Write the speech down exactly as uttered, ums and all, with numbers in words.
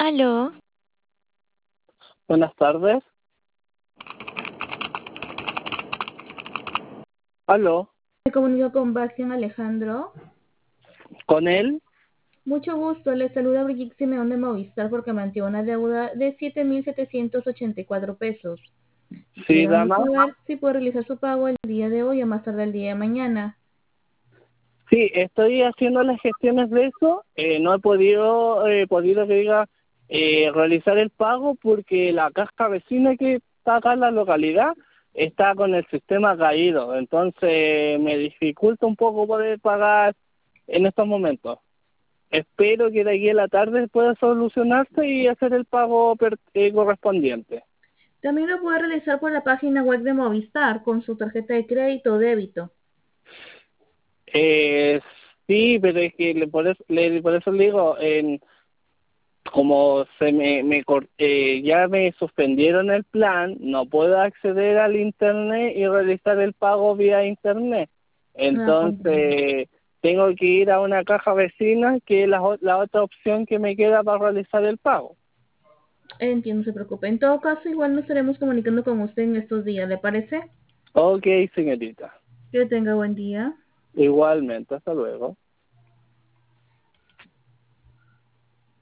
Aló, Buenas tardes. Aló, Me comunico con Bastian Alejandro. ¿con él? Mucho gusto, le saluda Brigitte Simeón de Movistar porque mantiene una deuda de siete mil setecientos ochenta y cuatro pesos. Sí, Quisiéramos dama. saber si puede realizar su pago el día de hoy o más tarde el día de mañana. Sí, estoy haciendo las gestiones de eso. Eh, no he podido, eh, podido que diga, eh, realizar el pago porque la caja vecina que está acá en la localidad está con el sistema caído. Entonces me dificulta un poco poder pagar en estos momentos. Espero que de aquí a la tarde pueda solucionarse y hacer el pago per- eh, correspondiente. También lo puede realizar por la página web de Movistar con su tarjeta de crédito o débito. Eh, sí, pero es que le- por eso le, por eso le digo, en, como se me, me cor- eh, ya me suspendieron el plan, no puedo acceder al internet y realizar el pago vía internet. Ah, comprendo. Entonces tengo que ir a una caja vecina, que es la, o- la otra opción que me queda para realizar el pago. Entiendo, no se preocupe. En todo caso, igual nos estaremos comunicando con usted en estos días, ¿le parece? Ok, señorita. Que tenga buen día. Igualmente, hasta luego.